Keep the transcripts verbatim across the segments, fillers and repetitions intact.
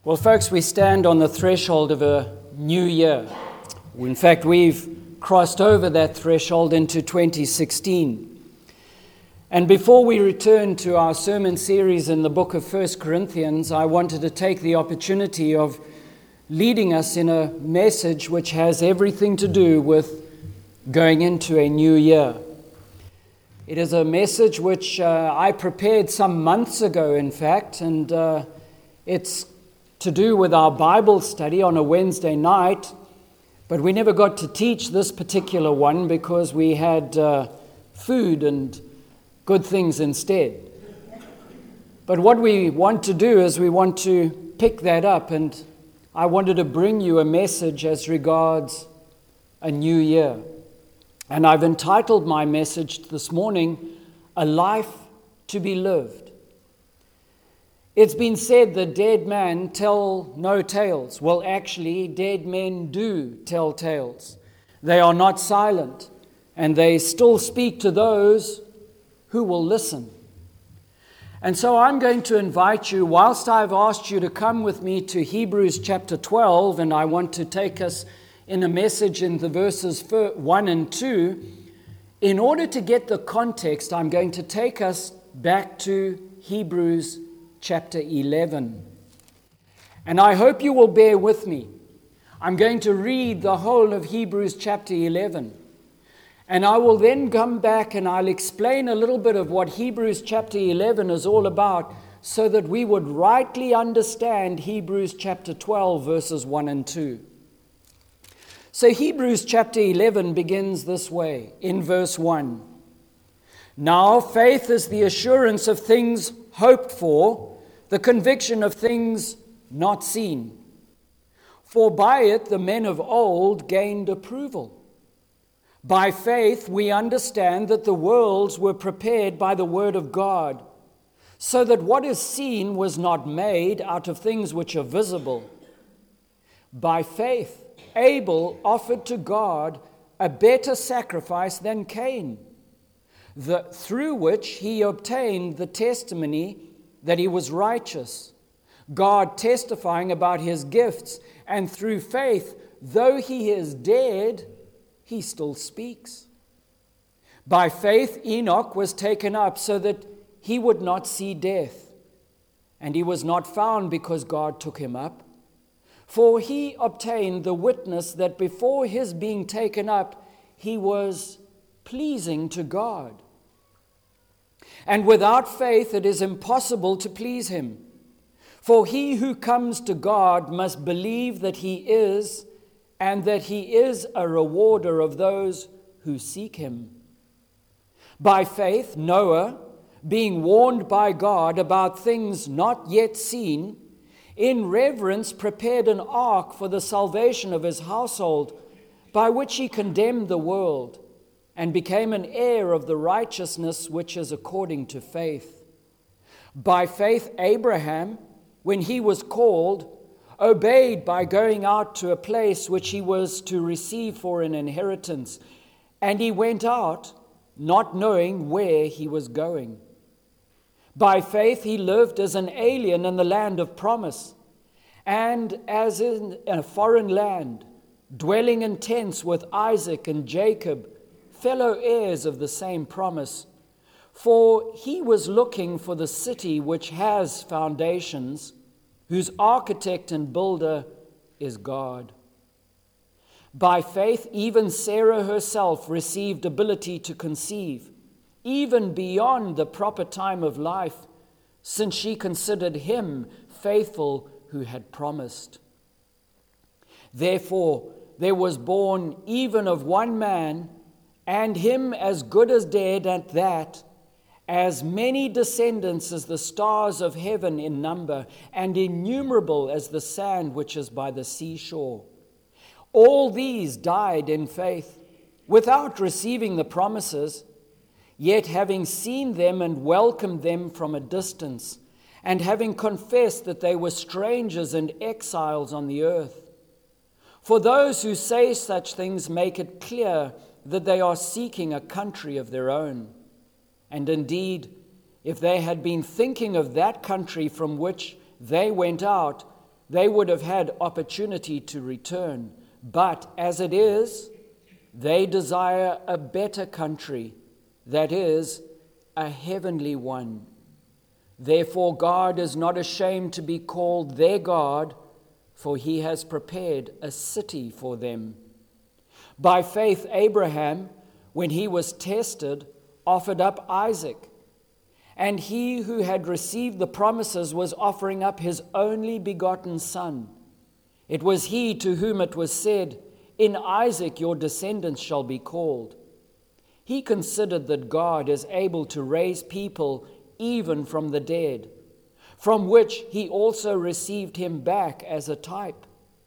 Well, folks, we stand on the threshold of a new year. In fact, we've crossed over that threshold into twenty sixteen. And before we return to our sermon series in the book of First Corinthians, I wanted to take the opportunity of leading us in a message which has everything to do with going into a new year. It is a message which uh, I prepared some months ago, in fact, and uh, it's to do with our Bible study on a Wednesday night, but we never got to teach this particular one because we had uh, food and good things instead. But what we want to do is we want to pick that up, and I wanted to bring you a message as regards a new year. And I've entitled my message this morning, A Life to be Lived. It's been said that dead men tell no tales. Well, actually, dead men do tell tales. They are not silent, and they still speak to those who will listen. And so I'm going to invite you, whilst I've asked you to come with me to Hebrews chapter twelve, and I want to take us in a message in the verses one and two, in order to get the context, I'm going to take us back to Hebrews chapter eleven. And I hope you will bear with me. I'm going to read the whole of Hebrews chapter eleven. And I will then come back and I'll explain a little bit of what Hebrews chapter eleven is all about so that we would rightly understand Hebrews chapter twelve verses one and two. So Hebrews chapter eleven begins this way, in verse one. Now faith is the assurance of things hoped for, the conviction of things not seen. For by it the men of old gained approval. By faith we understand that the worlds were prepared by the word of God, so that what is seen was not made out of things which are visible. By faith Abel offered to God a better sacrifice than Cain, the, through which he obtained the testimony that he was righteous, God testifying about his gifts, and through faith, though he is dead, he still speaks. By faith, Enoch was taken up so that he would not see death, and he was not found because God took him up. For he obtained the witness that before his being taken up, he was pleasing to God. And without faith, it is impossible to please him. For he who comes to God must believe that he is, and that he is a rewarder of those who seek him. By faith, Noah, being warned by God about things not yet seen, in reverence prepared an ark for the salvation of his household, by which he condemned the world, and became an heir of the righteousness which is according to faith. By faith, Abraham, when he was called, obeyed by going out to a place which he was to receive for an inheritance, and he went out, not knowing where he was going. By faith, he lived as an alien in the land of promise, and as in a foreign land, dwelling in tents with Isaac and Jacob, fellow heirs of the same promise. For he was looking for the city which has foundations, whose architect and builder is God. By faith, even Sarah herself received ability to conceive, even beyond the proper time of life, since she considered him faithful who had promised. Therefore, there was born even of one man, and him as good as dead at that, as many descendants as the stars of heaven in number, and innumerable as the sand which is by the seashore. All these died in faith, without receiving the promises, yet having seen them and welcomed them from a distance, and having confessed that they were strangers and exiles on the earth. For those who say such things make it clear that they are seeking a country of their own. And indeed, if they had been thinking of that country from which they went out, they would have had opportunity to return. But as it is, they desire a better country, that is, a heavenly one. Therefore God is not ashamed to be called their God, for he has prepared a city for them. By faith Abraham, when he was tested, offered up Isaac. And he who had received the promises was offering up his only begotten son. It was he to whom it was said, "In Isaac your descendants shall be called." He considered that God is able to raise people even from the dead, from which he also received him back as a type.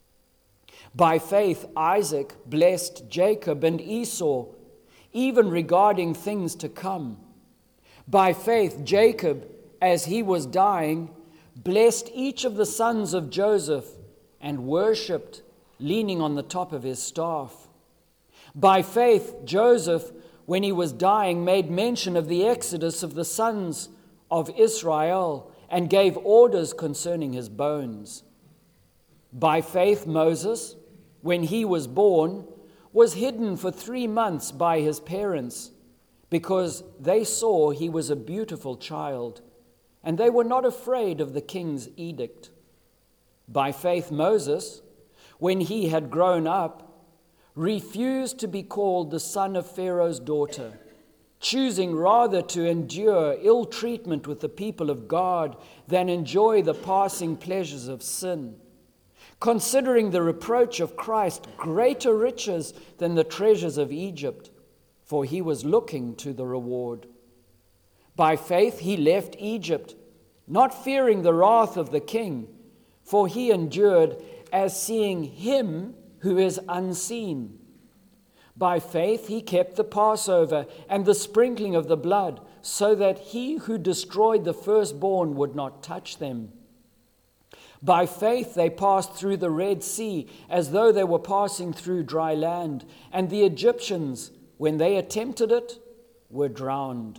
By faith Isaac blessed Jacob and Esau, even regarding things to come. By faith Jacob, as he was dying, blessed each of the sons of Joseph and worshipped, leaning on the top of his staff. By faith Joseph, when he was dying, made mention of the exodus of the sons of Israel and gave orders concerning his bones. By faith Moses, when he was born, was hidden for three months by his parents, because they saw he was a beautiful child, and they were not afraid of the king's edict. By faith Moses, when he had grown up, refused to be called the son of Pharaoh's daughter, choosing rather to endure ill treatment with the people of God than enjoy the passing pleasures of sin, considering the reproach of Christ greater riches than the treasures of Egypt, for he was looking to the reward. By faith he left Egypt, not fearing the wrath of the king, for he endured as seeing him who is unseen. By faith he kept the Passover and the sprinkling of the blood, so that he who destroyed the firstborn would not touch them. By faith they passed through the Red Sea as though they were passing through dry land, and the Egyptians, when they attempted it, were drowned.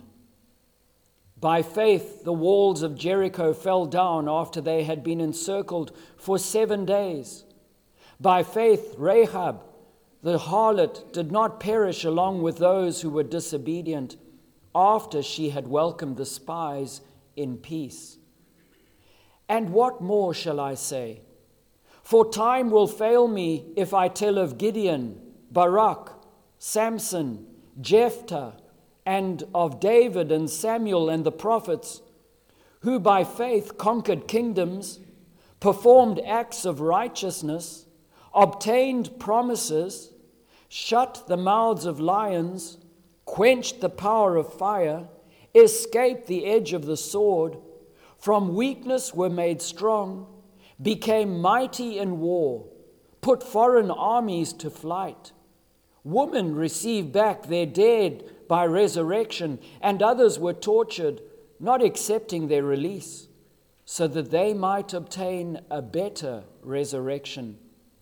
By faith the walls of Jericho fell down after they had been encircled for seven days. By faith Rahab, the harlot, did not perish along with those who were disobedient, after she had welcomed the spies in peace. And what more shall I say? For time will fail me if I tell of Gideon, Barak, Samson, Jephthah, and of David and Samuel and the prophets, who by faith conquered kingdoms, performed acts of righteousness, obtained promises, shut the mouths of lions, quenched the power of fire, escaped the edge of the sword, from weakness were made strong, became mighty in war, put foreign armies to flight. Women received back their dead by resurrection, and others were tortured, not accepting their release, so that they might obtain a better resurrection.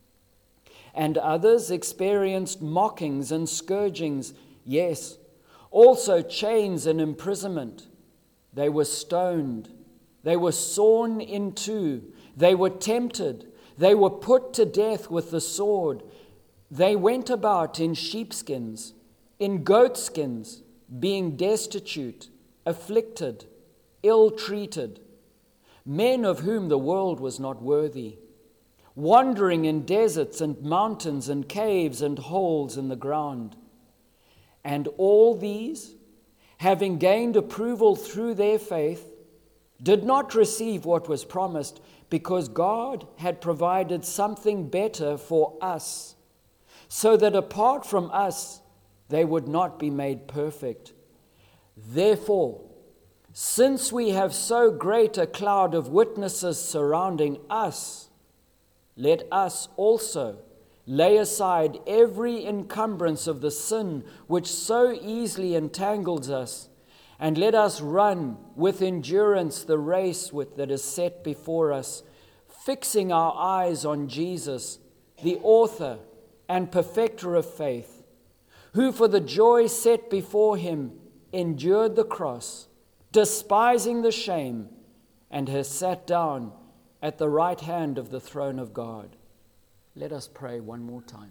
And others experienced mockings and scourgings, yes, also chains and imprisonment. They were stoned, they were sawn in two, they were tempted, they were put to death with the sword. They went about in sheepskins, in goatskins, being destitute, afflicted, ill-treated, men of whom the world was not worthy, wandering in deserts and mountains and caves and holes in the ground. And all these, having gained approval through their faith, did not receive what was promised, because God had provided something better for us, so that apart from us they would not be made perfect. Therefore, since we have so great a cloud of witnesses surrounding us, let us also lay aside every encumbrance of the sin which so easily entangles us, and let us run with endurance the race with that is set before us, fixing our eyes on Jesus, the author and perfecter of faith, who for the joy set before him endured the cross, despising the shame, and has sat down at the right hand of the throne of God. Let us pray one more time.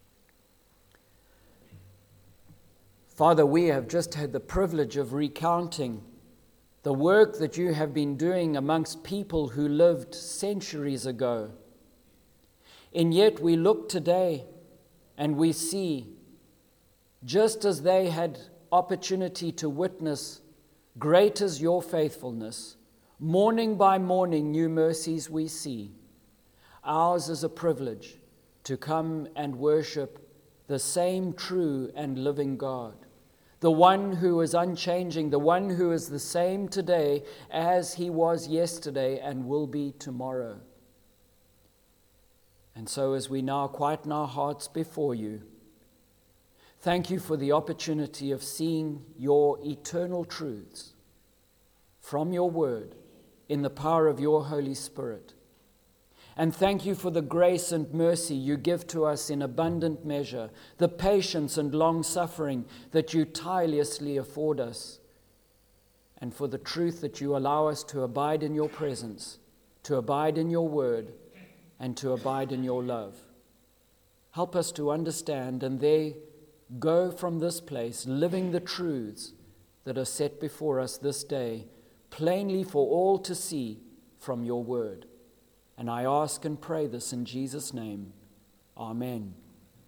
Father, we have just had the privilege of recounting the work that you have been doing amongst people who lived centuries ago. And yet we look today and we see, just as they had opportunity to witness, great is your faithfulness. Morning by morning, new mercies we see. Ours is a privilege to come and worship the same true and living God, the one who is unchanging, the one who is the same today as he was yesterday and will be tomorrow. And so as we now quieten our hearts before you, thank you for the opportunity of seeing your eternal truths from your word in the power of your Holy Spirit. And thank you for the grace and mercy you give to us in abundant measure, the patience and long-suffering that you tirelessly afford us, and for the truth that you allow us to abide in your presence, to abide in your word, and to abide in your love. Help us to understand and there go from this place, living the truths that are set before us this day, plainly for all to see from your word. And I ask and pray this in Jesus' name. Amen.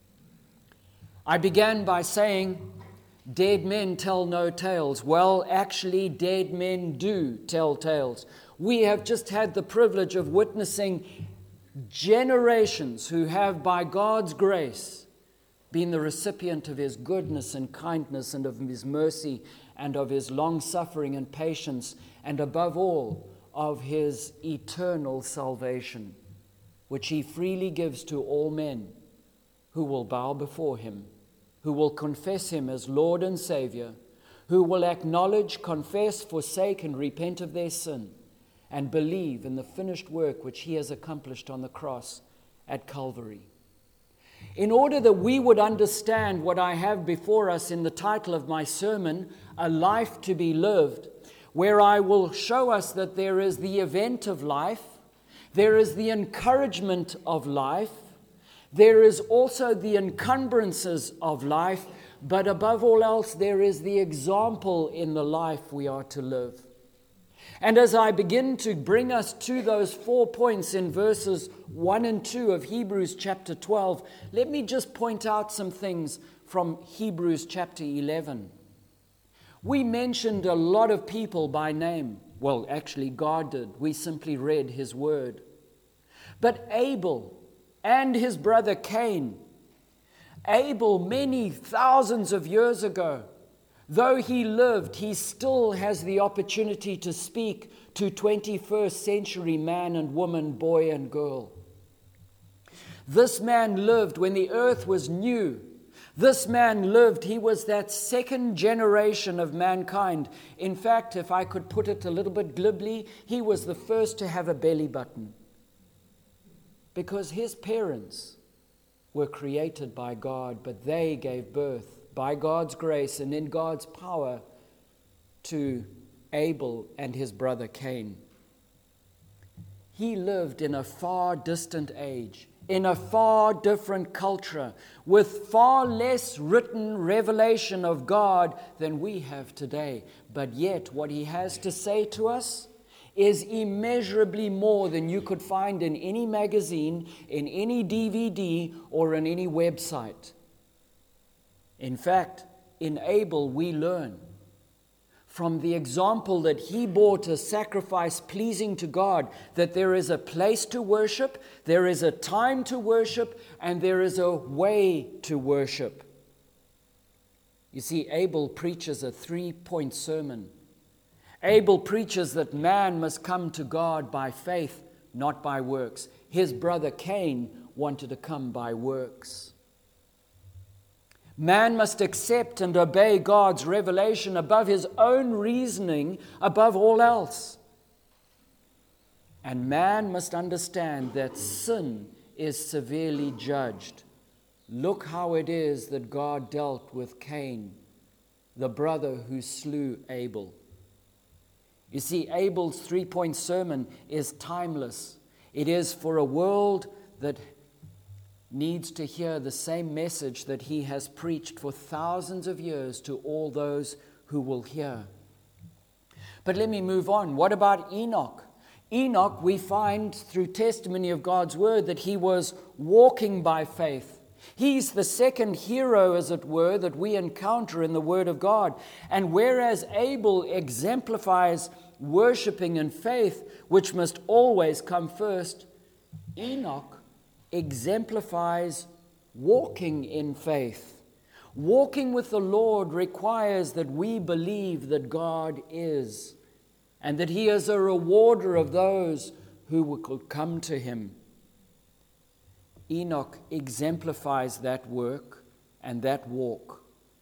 I began by saying, dead men tell no tales. Well, actually, dead men do tell tales. We have just had the privilege of witnessing generations who have, by God's grace, been the recipient of his goodness and kindness and of his mercy and of his long-suffering and patience, and above all, of his eternal salvation, which he freely gives to all men who will bow before him, who will confess him as Lord and Savior, who will acknowledge, confess, forsake, and repent of their sin, and believe in the finished work which he has accomplished on the cross at Calvary. In order that we would understand what I have before us in the title of my sermon, A Life to be Lived, where I will show us that there is the event of life, there is the encouragement of life, there is also the encumbrances of life, but above all else, there is the example in the life we are to live. And as I begin to bring us to those four points in verses one and two of Hebrews chapter twelve, let me just point out some things from Hebrews chapter eleven. We mentioned a lot of people by name. Well, actually, God did. We simply read his word. But Abel and his brother Cain, Abel many thousands of years ago, though he lived, he still has the opportunity to speak to twenty-first century man and woman, boy and girl. This man lived when the earth was new. This man lived, he was that second generation of mankind. In fact, if I could put it a little bit glibly, he was the first to have a belly button. Because his parents were created by God, but they gave birth by God's grace and in God's power to Abel and his brother Cain. He lived in a far distant age, in a far different culture, with far less written revelation of God than we have today. But yet, what he has to say to us is immeasurably more than you could find in any magazine, in any D V D, or on any website. In fact, in Abel we learn from the example that he brought a sacrifice pleasing to God, that there is a place to worship, there is a time to worship, and there is a way to worship. You see, Abel preaches a three-point sermon. Abel preaches that man must come to God by faith, not by works. His brother Cain wanted to come by works. Man must accept and obey God's revelation above his own reasoning, above all else. And man must understand that sin is severely judged. Look how it is that God dealt with Cain, the brother who slew Abel. You see, Abel's three-point sermon is timeless. It is for a world that needs to hear the same message that he has preached for thousands of years to all those who will hear. But let me move on. What about Enoch? Enoch, we find through testimony of God's word that he was walking by faith. He's the second hero, as it were, that we encounter in the Word of God. And whereas Abel exemplifies worshiping in faith, which must always come first, Enoch exemplifies walking in faith. Walking with the Lord requires that we believe that God is, and that He is a rewarder of those who will come to Him. Enoch exemplifies that work and that walk.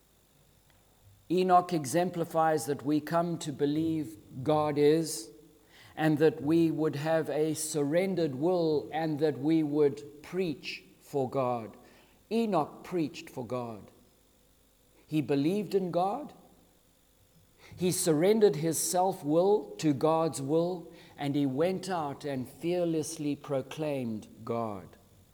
Enoch exemplifies that we come to believe God is, and that we would have a surrendered will, and that we would preach for God. Enoch preached for God. He believed in God. He surrendered his self-will to God's will, and he went out and fearlessly proclaimed God.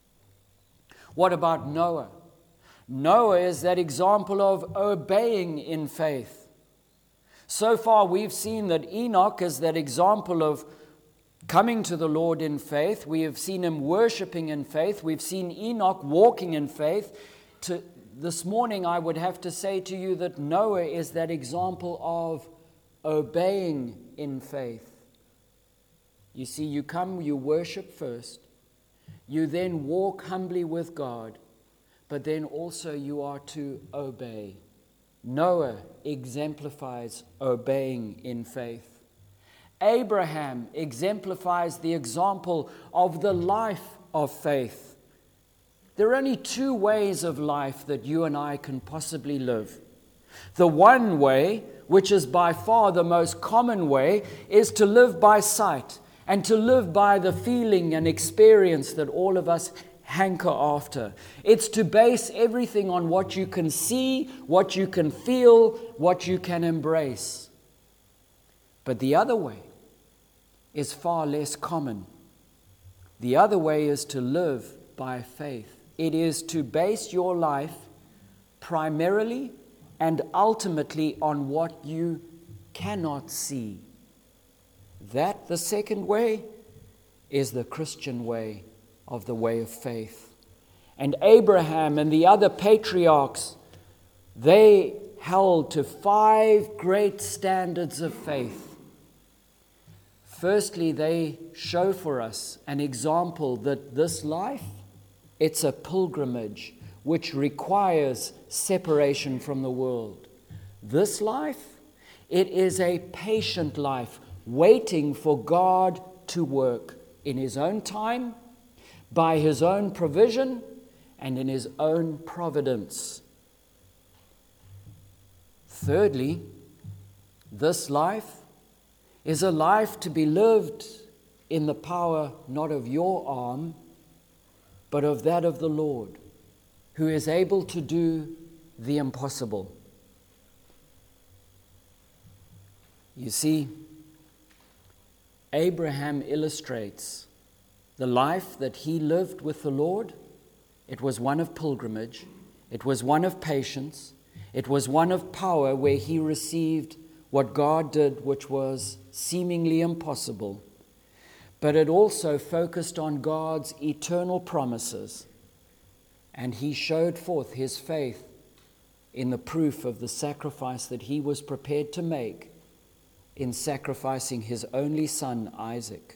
What about Noah? Noah is that example of obeying in faith. So far we've seen that Enoch is that example of coming to the Lord in faith. We have seen him worshiping in faith. We've seen Enoch walking in faith. To, this morning I would have to say to you that Noah is that example of obeying in faith. You see, you come, you worship first. You then walk humbly with God, but then also you are to obey. Noah exemplifies obeying in faith. Abraham exemplifies the example of the life of faith. There are only two ways of life that you and I can possibly live. The one way, which is by far the most common way, is to live by sight, and to live by the feeling and experience that all of us hanker after. It's to base everything on what you can see, what you can feel, what you can embrace. But the other way is far less common. The other way is to live by faith. It is to base your life primarily and ultimately on what you cannot see. That, the second way, is the Christian way of the way of faith. And Abraham and the other patriarchs, they held to five great standards of faith. Firstly, they show for us an example that this life, it's a pilgrimage which requires separation from the world. This life, it is a patient life, waiting for God to work in His own time, by His own provision, and in His own providence. Thirdly, this life is a life to be lived in the power not of your arm, but of that of the Lord, who is able to do the impossible. You see, Abraham illustrates the life that he lived with the Lord. It was one of pilgrimage. It was one of patience. It was one of power, where he received what God did, which was seemingly impossible. But it also focused on God's eternal promises. And he showed forth his faith in the proof of the sacrifice that he was prepared to make in sacrificing his only son, Isaac.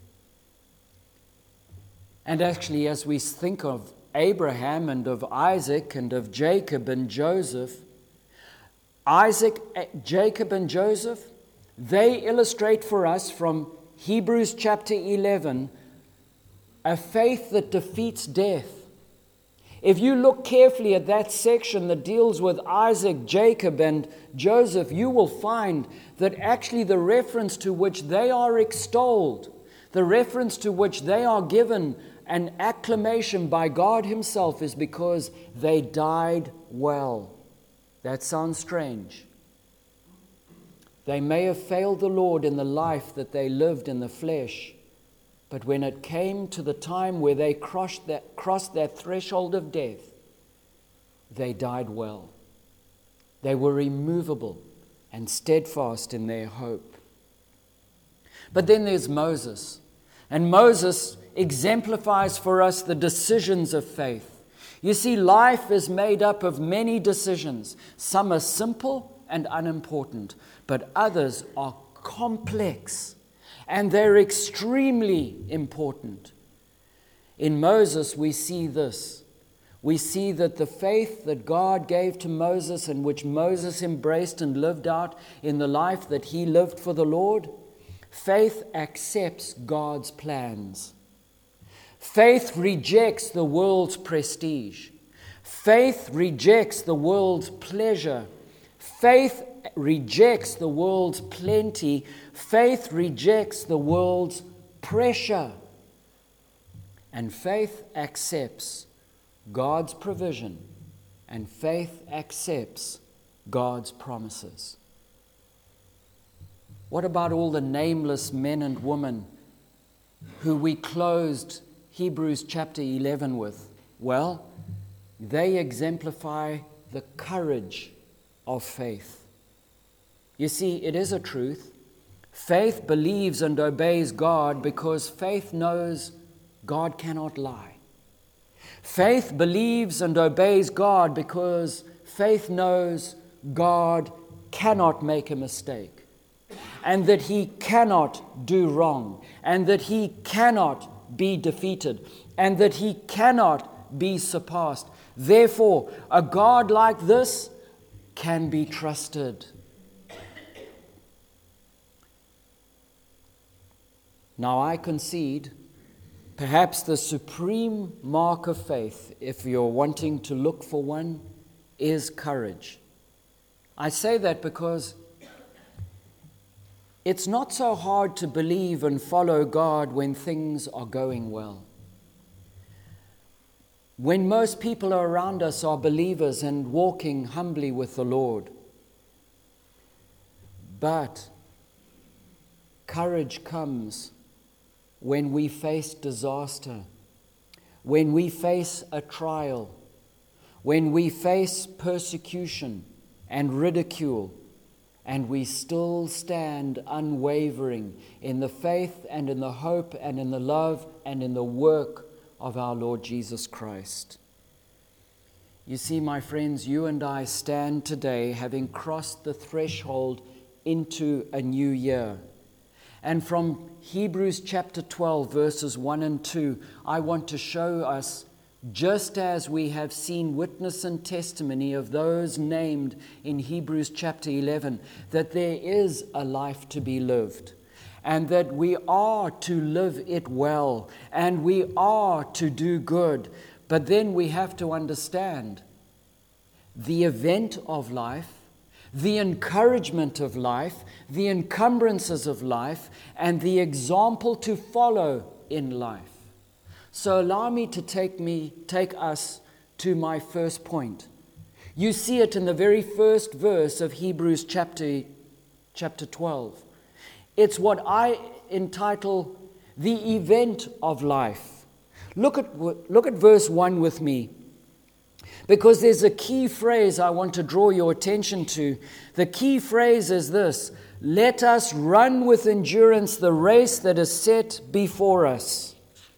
And actually, as we think of Abraham and of Isaac and of Jacob and Joseph, Isaac, Jacob and Joseph, they illustrate for us from Hebrews chapter eleven a faith that defeats death. If you look carefully at that section that deals with Isaac, Jacob, and Joseph, you will find that actually the reference to which they are extolled, the reference to which they are given an acclamation by God Himself, is because they died well. That sounds strange. They may have failed the Lord in the life that they lived in the flesh, But when it came to the time where they crossed that, crossed that threshold of death, they died well. They were immovable and steadfast in their hope. But then there's Moses. And Moses exemplifies for us the decisions of faith. You see, life is made up of many decisions. Some are simple and unimportant, but others are complex, and they're extremely important. In Moses, we see this. We see that the faith that God gave to Moses and which Moses embraced and lived out in the life that he lived for the Lord, faith accepts God's plans. Faith rejects the world's prestige. Faith rejects the world's pleasure. Faith rejects the world's plenty. Faith rejects the world's pressure. And faith accepts God's provision. And faith accepts God's promises. What about all the nameless men and women who we closed Hebrews chapter eleven with? Well, they exemplify the courage of faith. You see, it is a truth. Faith believes and obeys God because faith knows God cannot lie. Faith believes and obeys God because faith knows God cannot make a mistake, and that he cannot do wrong, and that he cannot be defeated, and that he cannot be surpassed. Therefore, a God like this can be trusted. Now, I concede, perhaps the supreme mark of faith, if you're wanting to look for one, is courage. I say that because it's not so hard to believe and follow God when things are going well. When most people around us are believers and walking humbly with the Lord. But courage comes when we face disaster, when we face a trial, when we face persecution and ridicule, and we still stand unwavering in the faith and in the hope and in the love and in the work of our Lord Jesus Christ. You see, my friends, you and I stand today having crossed the threshold into a new year. And from Hebrews chapter twelve, verses one and two, I want to show us, just as we have seen witness and testimony of those named in Hebrews chapter eleven, that there is a life to be lived, and that we are to live it well, and we are to do good. But then we have to understand the event of life, the encouragement of life, the encumbrances of life, and the example to follow in life. So allow me to take me, take us to my first point. You see it in the very first verse of Hebrews chapter, chapter twelve. It's what I entitle the event of life. Look at, look at verse one with me, because there's a key phrase I want to draw your attention to. The key phrase is this: let us run with endurance the race that is set before us.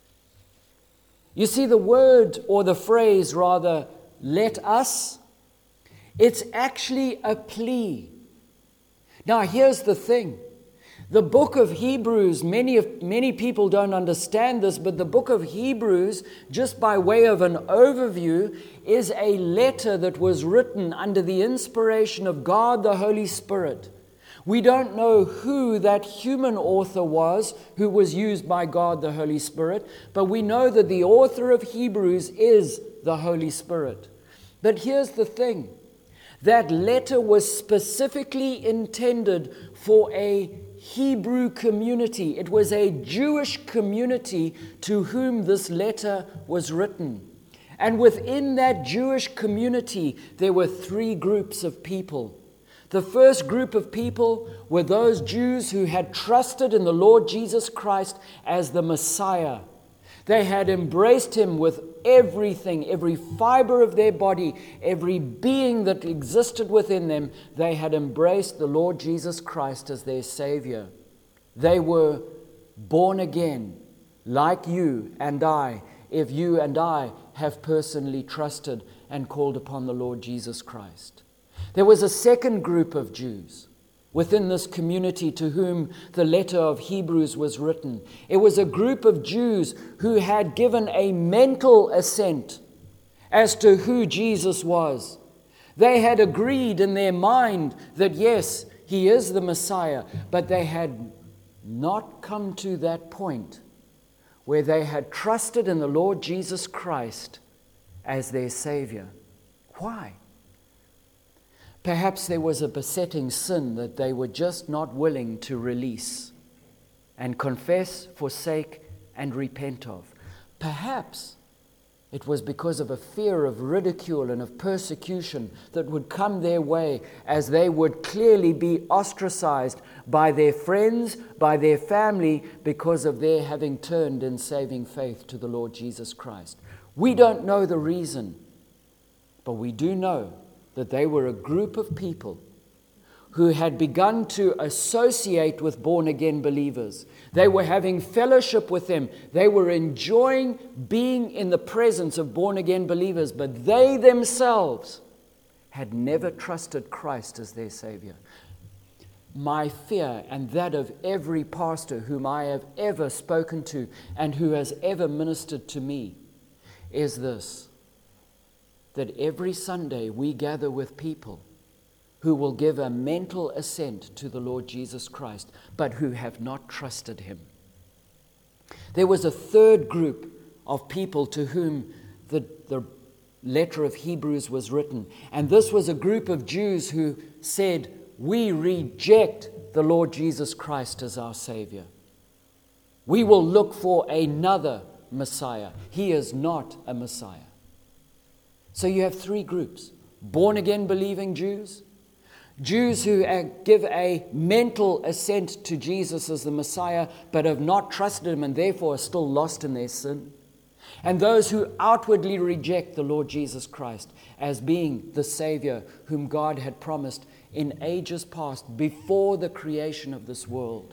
You see, the word, or the phrase rather, let us, it's actually a plea. Now, here's the thing. The book of Hebrews, many of many people don't understand this, but the book of Hebrews, just by way of an overview, is a letter that was written under the inspiration of God the Holy Spirit. We don't know who that human author was who was used by God the Holy Spirit, but we know that the author of Hebrews is the Holy Spirit. But here's the thing. That letter was specifically intended for a Hebrew community. It was a Jewish community to whom this letter was written. And within that Jewish community, there were three groups of people. The first group of people were those Jews who had trusted in the Lord Jesus Christ as the Messiah. They had embraced him with everything, every fiber of their body, every being that existed within them. They had embraced the Lord Jesus Christ as their Savior. They were born again, like you and I, if you and I have personally trusted and called upon the Lord Jesus Christ. There was a second group of Jews within this community to whom the letter of Hebrews was written. It was a group of Jews who had given a mental assent as to who Jesus was. They had agreed in their mind that yes, he is the Messiah, but they had not come to that point where they had trusted in the Lord Jesus Christ as their Savior. Why? Perhaps there was a besetting sin that they were just not willing to release and confess, forsake, and repent of. Perhaps it was because of a fear of ridicule and of persecution that would come their way, as they would clearly be ostracized by their friends, by their family, because of their having turned in saving faith to the Lord Jesus Christ. We don't know the reason, but we do know that they were a group of people who had begun to associate with born-again believers. They were having fellowship with them. They were enjoying being in the presence of born-again believers, but they themselves had never trusted Christ as their Savior. My fear, and that of every pastor whom I have ever spoken to and who has ever ministered to me, is this: that every Sunday we gather with people who will give a mental assent to the Lord Jesus Christ, but who have not trusted him. There was a third group of people to whom the, the letter of Hebrews was written, and this was a group of Jews who said, we reject the Lord Jesus Christ as our Savior. We will look for another Messiah. He is not a Messiah. So you have three groups: born-again believing Jews, Jews who give a mental assent to Jesus as the Messiah, but have not trusted him and therefore are still lost in their sin, and those who outwardly reject the Lord Jesus Christ as being the Savior whom God had promised in ages past, before the creation of this world.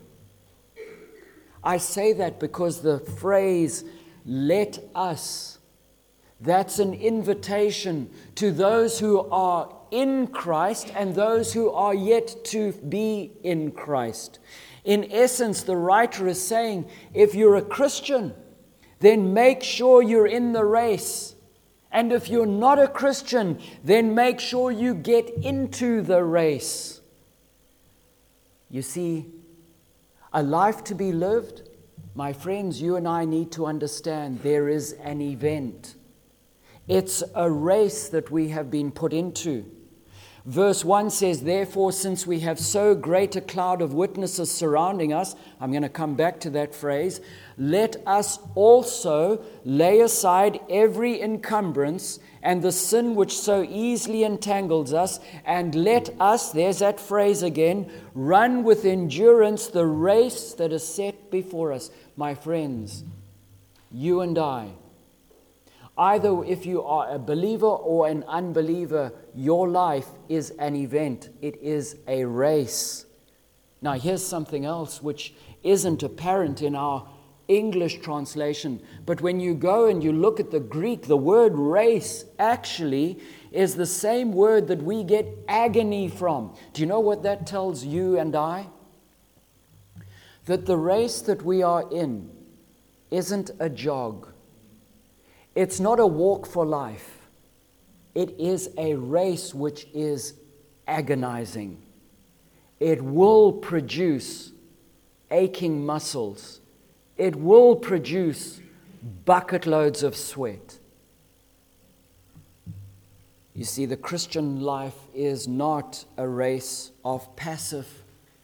I say that because the phrase, "let us," that's an invitation to those who are in Christ and those who are yet to be in Christ. In essence, the writer is saying, if you're a Christian, then make sure you're in the race. And if you're not a Christian, then make sure you get into the race. You see, a life to be lived, my friends, you and I need to understand there is an event. It's a race that we have been put into. Verse one says, therefore, since we have so great a cloud of witnesses surrounding us, I'm going to come back to that phrase, let us also lay aside every encumbrance and the sin which so easily entangles us, and let us, there's that phrase again, run with endurance the race that is set before us. My friends, you and I, either if you are a believer or an unbeliever, your life is an event. It is a race. Now, here's something else which isn't apparent in our English translation, but when you go and you look at the Greek, the word race actually is the same word that we get agony from. Do you know what that tells you and I? That the race that we are in isn't a jog. It's not a walk for life. It is a race which is agonizing. It will produce aching muscles. It will produce bucket loads of sweat. You see, the Christian life is not a race of passive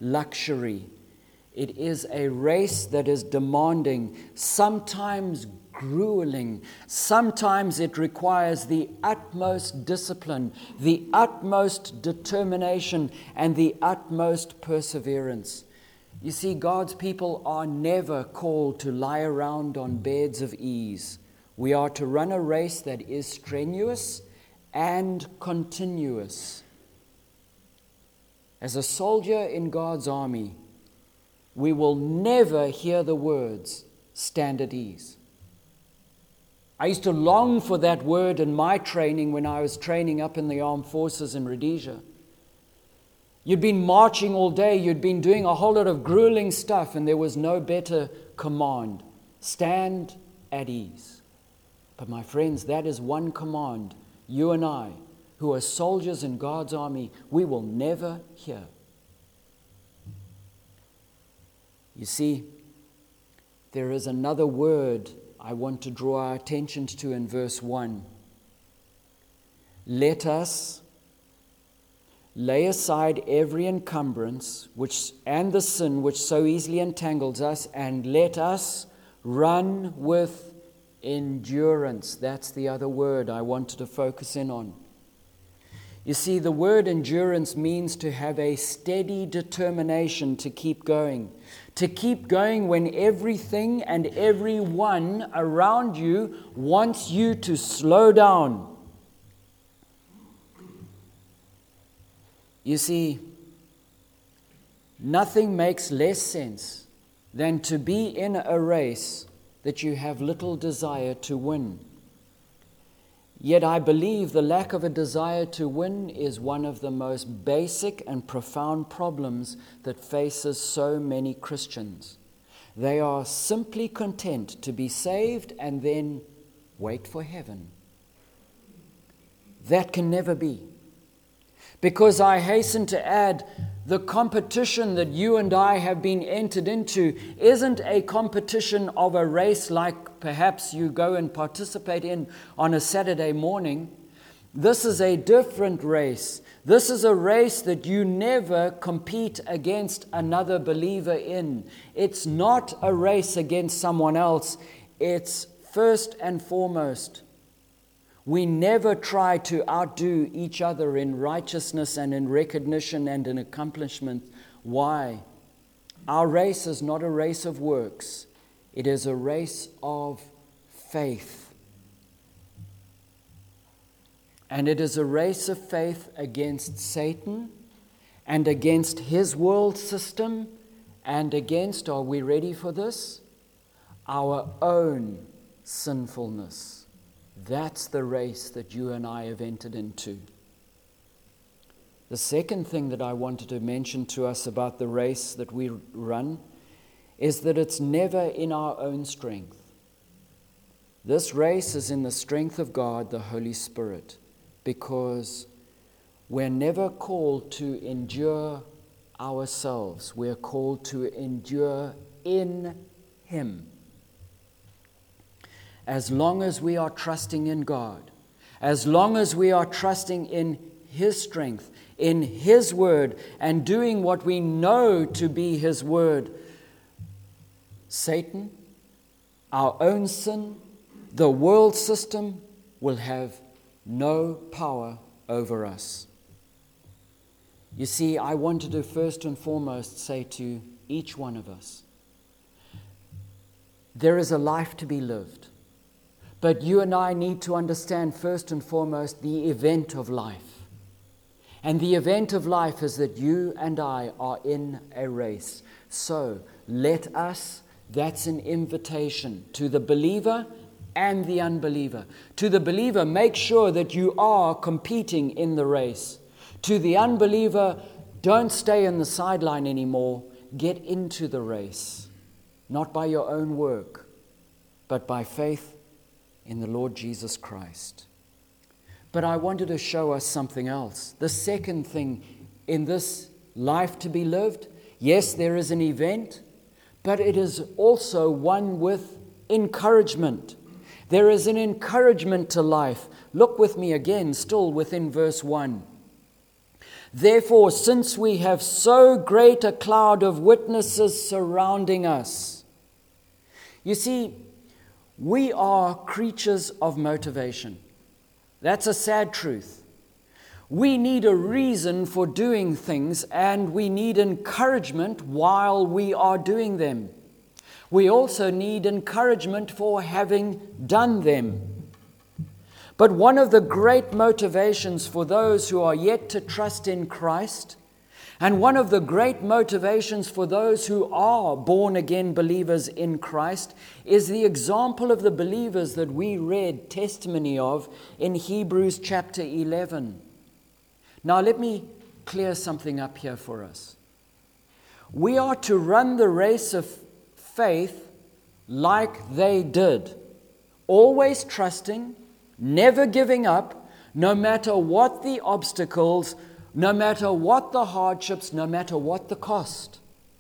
luxury. It is a race that is demanding sometimes grueling. Sometimes it requires the utmost discipline, the utmost determination, and the utmost perseverance. You see, God's people are never called to lie around on beds of ease. We are to run a race that is strenuous and continuous. As a soldier in God's army, we will never hear the words, stand at ease. I used to long for that word in my training when I was training up in the armed forces in Rhodesia. You'd been marching all day, you'd been doing a whole lot of grueling stuff, and there was no better command. Stand at ease. But my friends, that is one command you and I, who are soldiers in God's army, we will never hear. You see, there is another word I want to draw our attention to in verse one. Let us lay aside every encumbrance which and the sin which so easily entangles us, and let us run with endurance. That's the other word I wanted to focus in on. You see, the word endurance means to have a steady determination to keep going. To keep going when everything and everyone around you wants you to slow down. You see, nothing makes less sense than to be in a race that you have little desire to win. Yet I believe the lack of a desire to win is one of the most basic and profound problems that faces so many Christians. They are simply content to be saved and then wait for heaven. That can never be. Because I hasten to add, the competition that you and I have been entered into isn't a competition of a race like perhaps you go and participate in on a Saturday morning. This is a different race. This is a race that you never compete against another believer in. It's not a race against someone else. It's first and foremost, we never try to outdo each other in righteousness and in recognition and in accomplishment. Why? Our race is not a race of works. It is a race of faith. And it is a race of faith against Satan and against his world system and against, are we ready for this? Our own sinfulness. That's the race that you and I have entered into. The second thing that I wanted to mention to us about the race that we run is that it's never in our own strength. This race is in the strength of God, the Holy Spirit, because we're never called to endure ourselves. We're called to endure in Him. As long as we are trusting in God, as long as we are trusting in His strength, in His word, and doing what we know to be His word, Satan, our own sin, the world system will have no power over us. You see, I wanted to first and foremost say to each one of us, there is a life to be lived. But you and I need to understand first and foremost the event of life. And the event of life is that you and I are in a race. So let us, that's an invitation to the believer and the unbeliever. To the believer, make sure that you are competing in the race. To the unbeliever, don't stay in the sideline anymore. Get into the race. Not by your own work, but by faith in the Lord Jesus Christ. But I wanted to show us something else. The second thing in this life to be lived, yes, there is an event, but it is also one with encouragement. There is an encouragement to life. Look with me again, still within verse one. Therefore, since we have so great a cloud of witnesses surrounding us. You see, we are creatures of motivation. That's a sad truth. We need a reason for doing things, and we need encouragement while we are doing them. We also need encouragement for having done them. But one of the great motivations for those who are yet to trust in Christ, and one of the great motivations for those who are born-again believers in Christ, is the example of the believers that we read testimony of in Hebrews chapter eleven. Now let me clear something up here for us. We are to run the race of faith like they did, always trusting, never giving up, no matter what the obstacles, no matter what the hardships, no matter what the cost.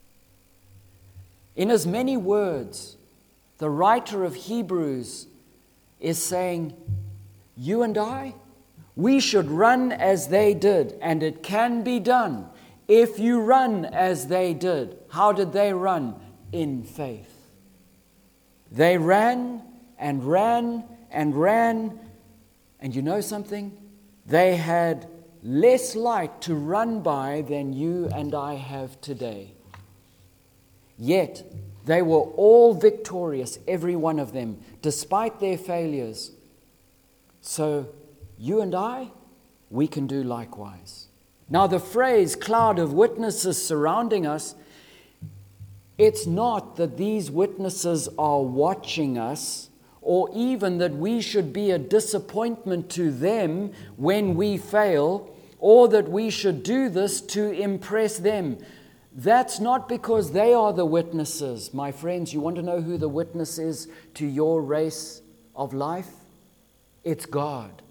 In as many words, the writer of Hebrews is saying, you and I, we should run as they did, and it can be done if you run as they did. How did they run? In faith. They ran and ran and ran, and you know something? They had less light to run by than you and I have today. Yet, they were all victorious, every one of them, despite their failures. So, you and I, we can do likewise. Now, the phrase cloud of witnesses surrounding us, it's not that these witnesses are watching us, or even that we should be a disappointment to them when we fail, or that we should do this to impress them. That's not because they are the witnesses. My friends, you want to know who the witness is to your race of life? It's God.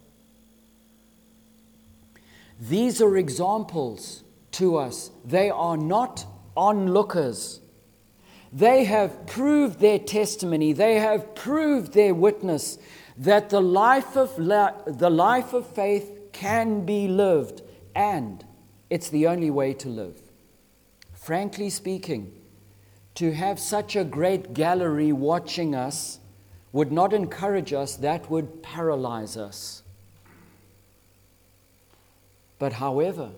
These are examples to us. They are not onlookers. They have proved their testimony. They have proved their witness that the life of la- the life of faith can be lived, and it's the only way to live. Frankly speaking, to have such a great gallery watching us would not encourage us, that would paralyze us. But however,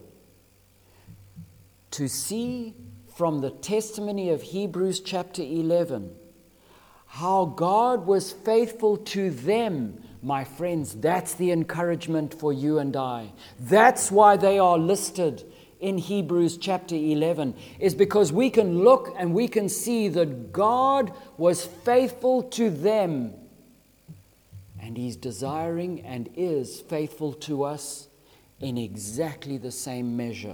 to see from the testimony of Hebrews chapter eleven how God was faithful to them, my friends, that's the encouragement for you and I. That's why they are listed in Hebrews chapter eleven, is because we can look and we can see that God was faithful to them, and He's desiring and is faithful to us in exactly the same measure.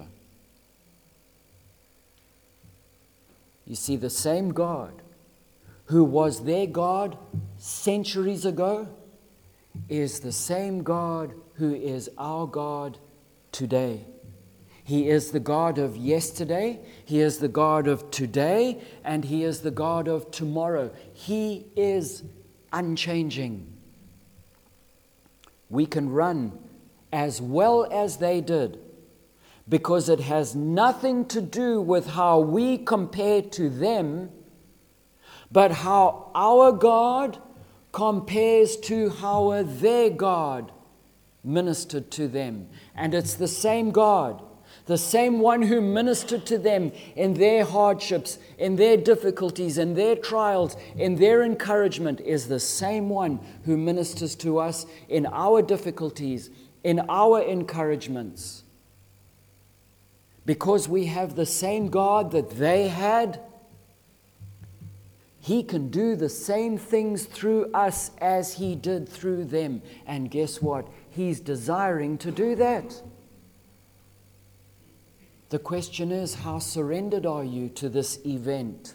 You see, the same God who was their God centuries ago is the same God who is our God today. He is the God of yesterday, He is the God of today, and He is the God of tomorrow. He is unchanging. We can run as well as they did, because it has nothing to do with how we compare to them, but how our God compares to how their God ministered to them. And it's the same God, the same one who ministered to them in their hardships, in their difficulties, in their trials, in their encouragement, is the same one who ministers to us in our difficulties, in our encouragements. Because we have the same God that they had, He can do the same things through us as He did through them. And guess what? He's desiring to do that. The question is, how surrendered are you to this event?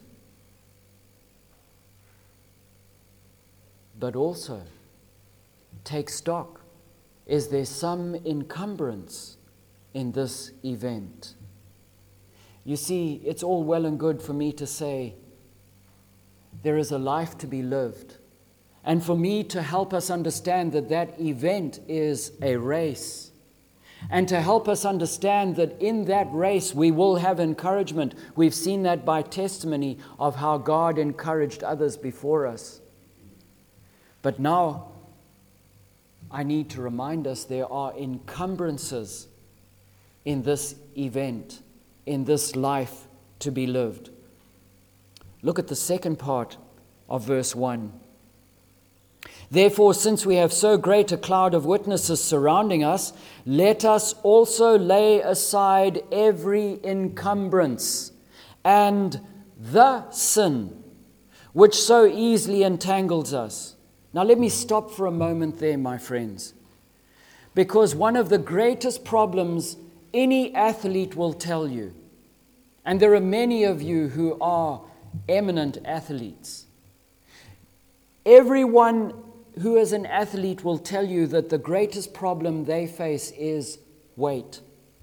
But also, take stock. Is there some encumbrance in this event? You see, it's all well and good for me to say, there is a life to be lived. And for me to help us understand that that event is a race. And to help us understand that in that race we will have encouragement. We've seen that by testimony of how God encouraged others before us. But now, I need to remind us there are encumbrances in this event, in this life to be lived. Look at the second part of verse one. Therefore, since we have so great a cloud of witnesses surrounding us, let us also lay aside every encumbrance and the sin which so easily entangles us. Now let me stop for a moment there, my friends, because one of the greatest problems any athlete will tell you, and there are many of you who are eminent athletes, everyone who is an athlete will tell you that the greatest problem they face is weight.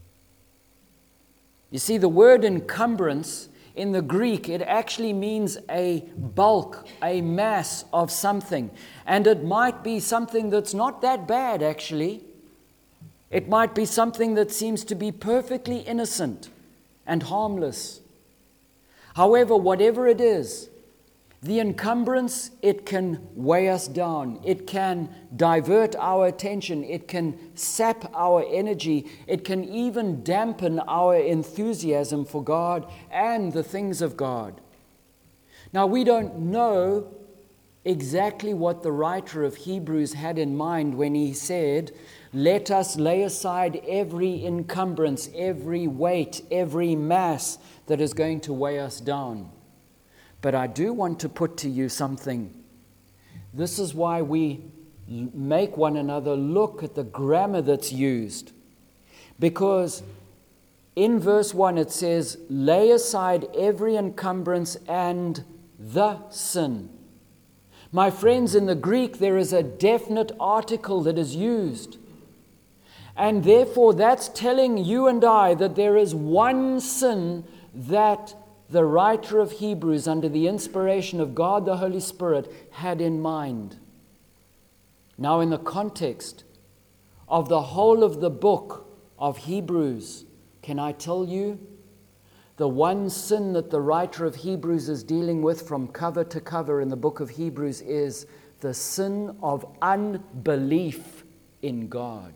You see, the word encumbrance in the Greek, it actually means a bulk, a mass of something. And it might be something that's not that bad, actually. It might be something that seems to be perfectly innocent and harmless. However, whatever it is, the encumbrance, it can weigh us down. It can divert our attention. It can sap our energy. It can even dampen our enthusiasm for God and the things of God. Now, we don't know exactly what the writer of Hebrews had in mind when he said, let us lay aside every encumbrance, every weight, every mass that is going to weigh us down. But I do want to put to you something. This is why we make one another look at the grammar that's used. Because in verse one it says, lay aside every encumbrance and the sin. My friends, in the Greek there is a definite article that is used. And therefore that's telling you and I that there is one sin that the writer of Hebrews, under the inspiration of God the Holy Spirit, had in mind. Now, in the context of the whole of the book of Hebrews, can I tell you, the one sin that the writer of Hebrews is dealing with from cover to cover in the book of Hebrews is the sin of unbelief in God.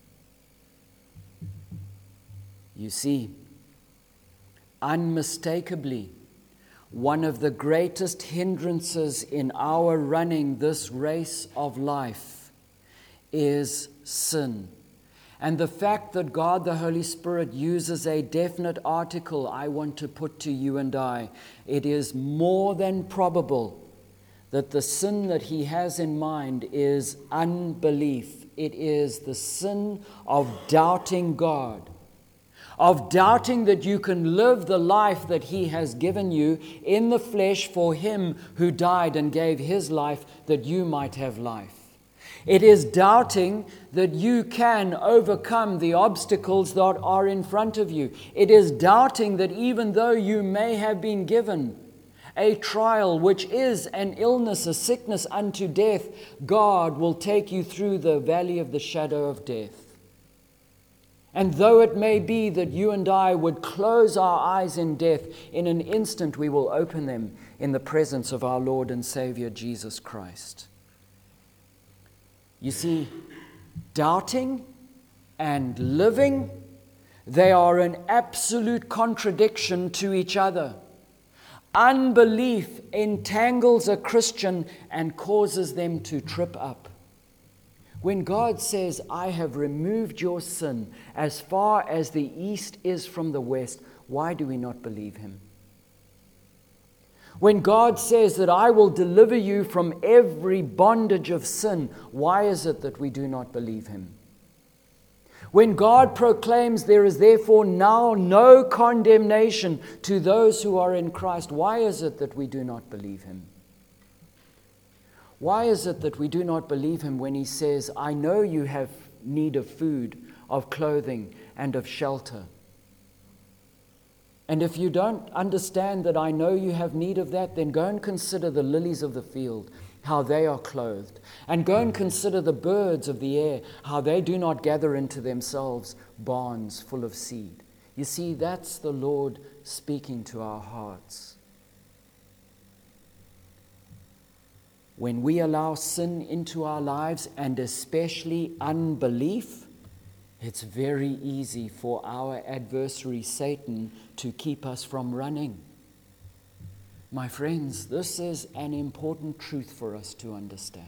You see, unmistakably, one of the greatest hindrances in our running this race of life is sin. And the fact that God the Holy Spirit uses a definite article, I want to put to you and I, it is more than probable that the sin that he has in mind is unbelief. It is the sin of doubting God, of doubting that you can live the life that he has given you in the flesh for him who died and gave his life that you might have life. It is doubting that you can overcome the obstacles that are in front of you. It is doubting that even though you may have been given a trial, which is an illness, a sickness unto death, God will take you through the valley of the shadow of death. And though it may be that you and I would close our eyes in death, in an instant we will open them in the presence of our Lord and Savior Jesus Christ. You see, doubting and living, they are an absolute contradiction to each other. Unbelief entangles a Christian and causes them to trip up. When God says, I have removed your sin as far as the east is from the west, why do we not believe him? When God says that I will deliver you from every bondage of sin, why is it that we do not believe him? When God proclaims there is therefore now no condemnation to those who are in Christ, why is it that we do not believe him? Why is it that we do not believe him when he says, I know you have need of food, of clothing, and of shelter? And if you don't understand that I know you have need of that, then go and consider the lilies of the field, how they are clothed. And go and consider the birds of the air, how they do not gather into themselves barns full of seed. You see, that's the Lord speaking to our hearts. when we allow sin into our lives, and especially unbelief, it's very easy for our adversary, Satan, to keep us from running. My friends, this is an important truth for us to understand.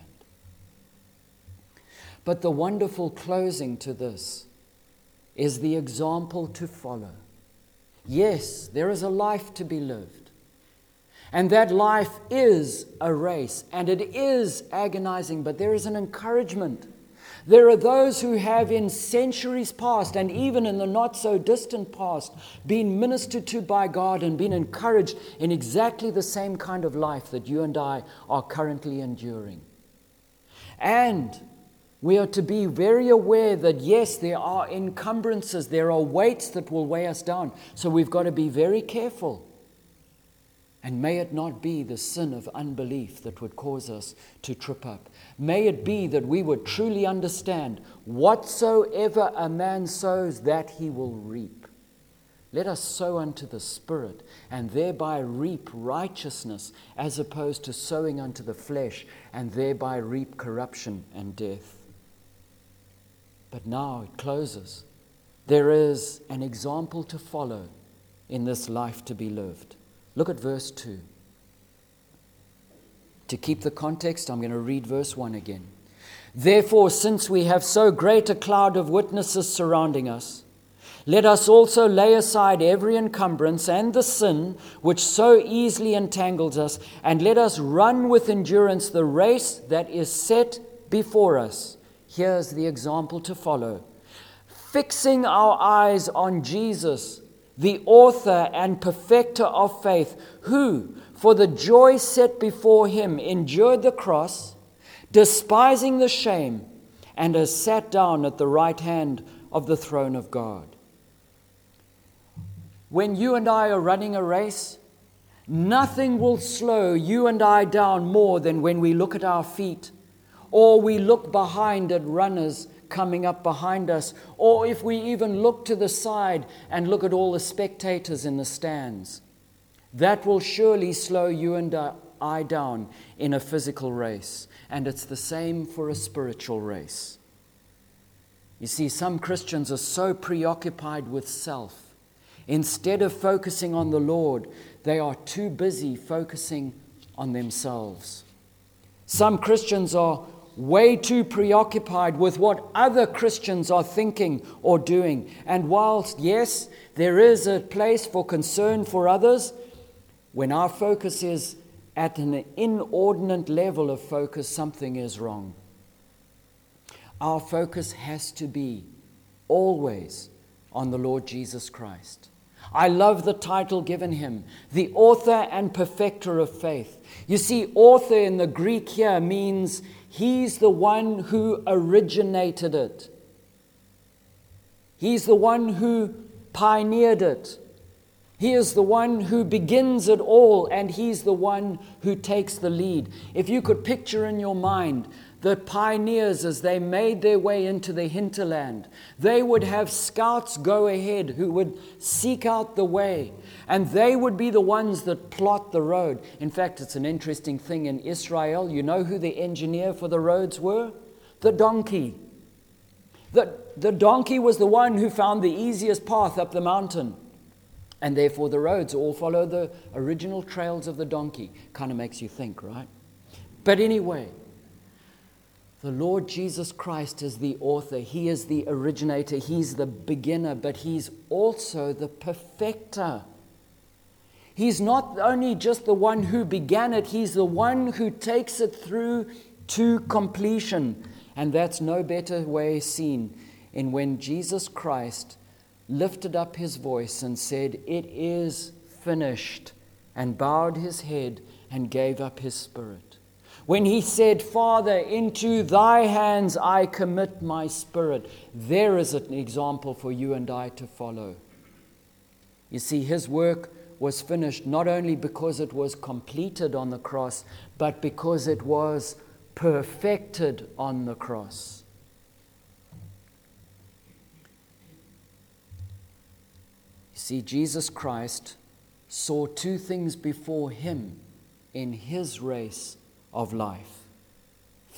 But the wonderful closing to this is the example to follow. Yes, there is a life to be lived. And that life is a race, and it is agonizing, but there is an encouragement. There are those who have in centuries past, and even in the not so distant past, been ministered to by God and been encouraged in exactly the same kind of life that you and I are currently enduring. And we are to be very aware that, yes, there are encumbrances, there are weights that will weigh us down. So we've got to be very careful. And may it not be the sin of unbelief that would cause us to trip up. May it be that we would truly understand whatsoever a man sows, that he will reap. Let us sow unto the Spirit and thereby reap righteousness, as opposed to sowing unto the flesh and thereby reap corruption and death. But now it closes. There is an example to follow in this life to be lived. Look at verse two. To keep the context, I'm going to read verse one again. Therefore, since we have so great a cloud of witnesses surrounding us, let us also lay aside every encumbrance and the sin which so easily entangles us, and let us run with endurance the race that is set before us. Here's the example to follow. Fixing our eyes on Jesus, the author and perfecter of faith, who, for the joy set before him, endured the cross, despising the shame, and has sat down at the right hand of the throne of God. When you and I are running a race, nothing will slow you and I down more than when we look at our feet, or we look behind at runners coming up behind us, or if we even look to the side and look at all the spectators in the stands. That will surely slow you and I down in a physical race, and it's the same for a spiritual race. You see, some Christians are so preoccupied with self. Instead of focusing on the Lord, they are too busy focusing on themselves. Some Christians are way too preoccupied with what other Christians are thinking or doing. And whilst, yes, there is a place for concern for others, when our focus is at an inordinate level of focus, something is wrong. Our focus has to be always on the Lord Jesus Christ. I love the title given him, the author and perfecter of faith. You see, author in the Greek here means he's the one who originated it. He's the one who pioneered it. He is the one who begins it all, and he's the one who takes the lead. If you could picture in your mind the pioneers as they made their way into the hinterland, they would have scouts go ahead who would seek out the way, and they would be the ones that plot the road. In fact, it's an interesting thing in Israel. You know who the engineer for the roads were? The donkey. The, the donkey was the one who found the easiest path up the mountain. And therefore the roads all follow the original trails of the donkey. Kind of makes you think, right? But anyway, the Lord Jesus Christ is the author. He is the originator. He's the beginner, but he's also the perfecter. He's not only just the one who began it, he's the one who takes it through to completion. And that's no better way seen in when Jesus Christ lifted up his voice and said, "It is finished," and bowed his head and gave up his spirit. When he said, "Father, into thy hands I commit my spirit," there is an example for you and I to follow. You see, his work was finished not only because it was completed on the cross, but because it was perfected on the cross. You see, Jesus Christ saw two things before him in his race of life.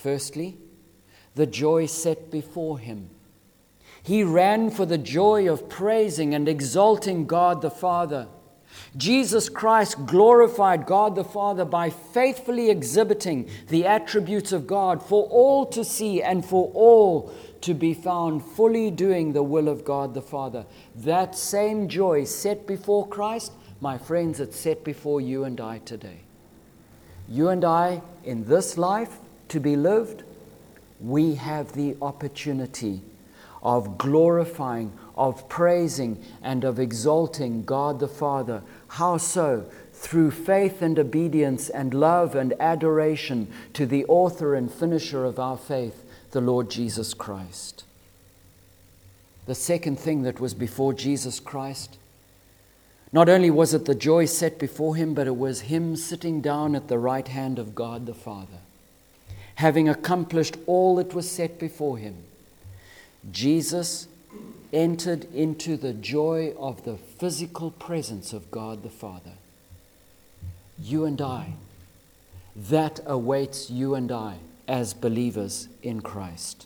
Firstly, the joy set before him. He ran for the joy of praising and exalting God the Father. Jesus Christ glorified God the Father by faithfully exhibiting the attributes of God for all to see and for all to be found fully doing the will of God the Father. That same joy set before Christ, my friends, it's set before you and I today. You and I, in this life to be lived, we have the opportunity of glorifying, of praising, and of exalting God the Father. How so? Through faith and obedience and love and adoration to the author and finisher of our faith, the Lord Jesus Christ. The second thing that was before Jesus Christ, not only was it the joy set before him, but it was him sitting down at the right hand of God the Father. Having accomplished all that was set before him, Jesus entered into the joy of the physical presence of God the Father. You and I, that awaits you and I as believers in Christ.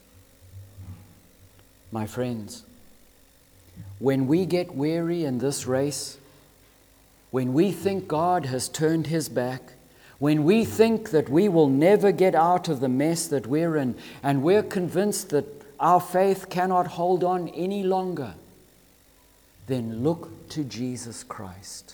My friends, when we get weary in this race, when we think God has turned his back, when we think that we will never get out of the mess that we're in, and we're convinced that our faith cannot hold on any longer, then look to Jesus Christ.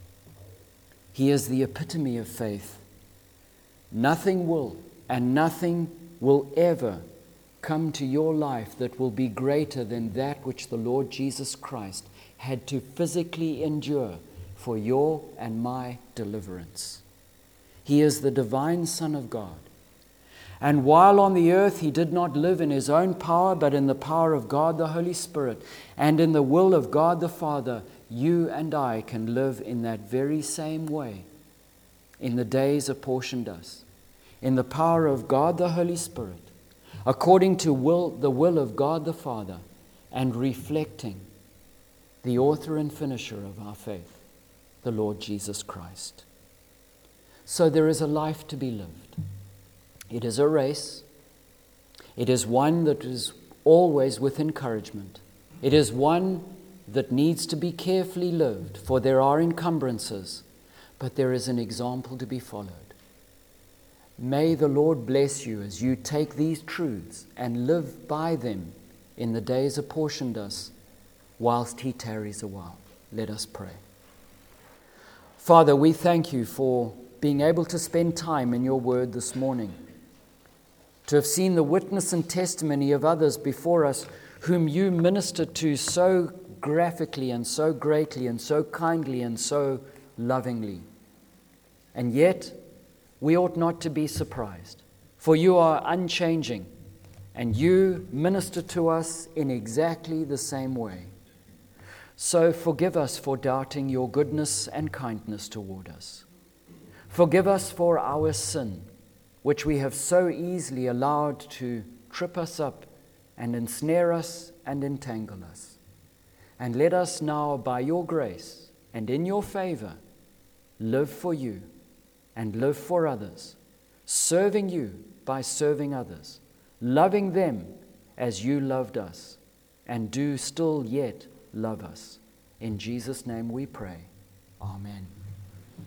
He is the epitome of faith. Nothing will and nothing will ever come to your life that will be greater than that which the Lord Jesus Christ had to physically endure for your and my deliverance. He is the divine Son of God. And while on the earth, he did not live in his own power, but in the power of God the Holy Spirit, and in the will of God the Father, you and I can live in that very same way in the days apportioned us, in the power of God the Holy Spirit, according to will, the will of God the Father, and reflecting the author and finisher of our faith, the Lord Jesus Christ. So there is a life to be lived. It is a race. It is one that is always with encouragement. It is one that needs to be carefully lived, for there are encumbrances, but there is an example to be followed. May the Lord bless you as you take these truths and live by them in the days apportioned us whilst he tarries a while. Let us pray. Father, we thank you for being able to spend time in your word this morning, to have seen the witness and testimony of others before us whom you ministered to so graphically and so greatly and so kindly and so lovingly. And yet, we ought not to be surprised, for you are unchanging, and you minister to us in exactly the same way. So forgive us for doubting your goodness and kindness toward us. Forgive us for our sin, which we have so easily allowed to trip us up and ensnare us and entangle us. And let us now, by your grace and in your favor, live for you and live for others, serving you by serving others, loving them as you loved us, and do still yet love us. In Jesus' name we pray. Amen.